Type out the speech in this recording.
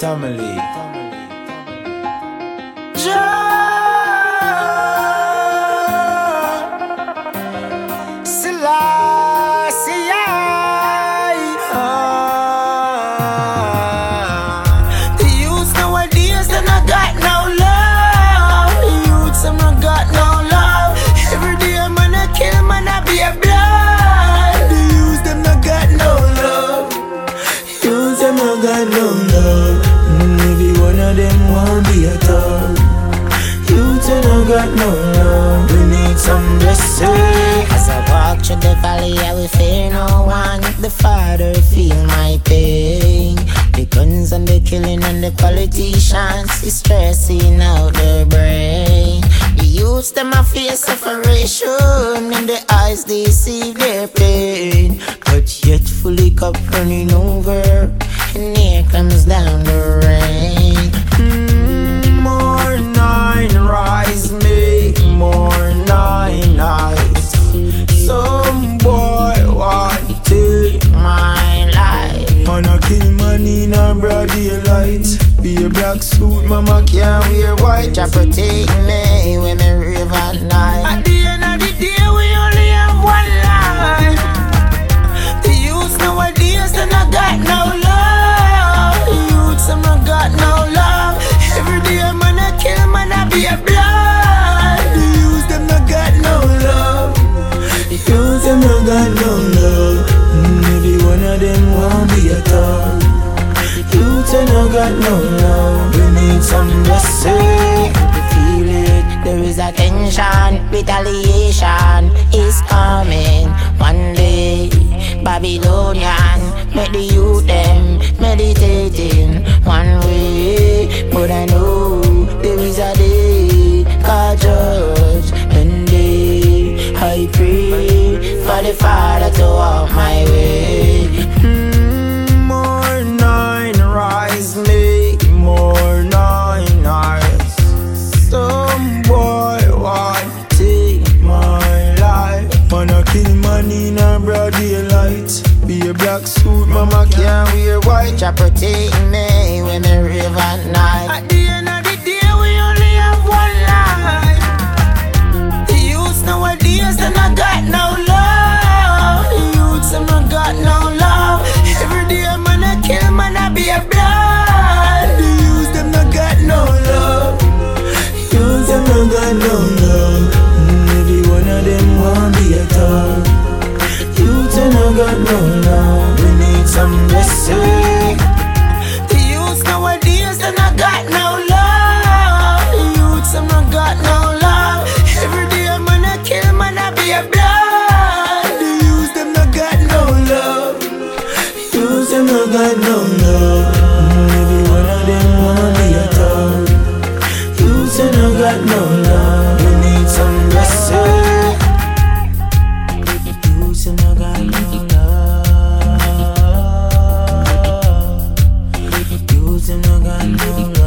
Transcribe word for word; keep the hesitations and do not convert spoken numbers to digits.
Tamale. Got no love, and every one of them won't be at all. Youth don't got no love, we need some blessing. As I walk through the valley, I will fear no one. The Father feel my pain. The guns and the killing and the politicians is stressing out their brain. The youths them a face separation, in the eyes they see their pain. But yet fully cup running over, and here comes down the rain. mm, More nine rise, make more nine eyes. Some boy want to take My life, wanna kill man in a broad daylight. Be a black suit, mama can't wear white. Jah protect me when me rave at night. At the end of the day, we only have one life. The youths nowadays, they not got no love. The youths, they not got no love. Every day, man, I kill, man, I be a blood. The youths, them not got no love. The youths, them not got no love. Mm, every one of them won't be at all. Youths, they not got no love. We need some blessing. Feel it, there is a tension, retaliation is coming one day. Babylonian, make the youth them meditating one way. But I know there is a day God judge, and day I pray for the Father to walk my way. mm, More nine rise, make more nine eyes. Some boy want to take my life. Wanna kill man in a broad daylight. Be a black suit, mama can't wear white. Jah protect me when me rave at night. At the end of the day, we only have one life. The youths nowadays, they not got no love. The youths, they not got no love. Every day, man, I kill, man, I be a blood. The youths, them not got no love. The youths, them not got no love. Mm, every one of them won't be at all. Youths, they not got no love. We need some blessing. The youths nowadays, they not got no love. The youths, them not got no love. Every day, man, I kill, man, I be a blood. The youths, them not got no love. The youths, them not got no love. Mm, every one of them wanna be at all. Youths, them not got no love. We need some blessing. Youths, them not got no love. Youths, them not got no love.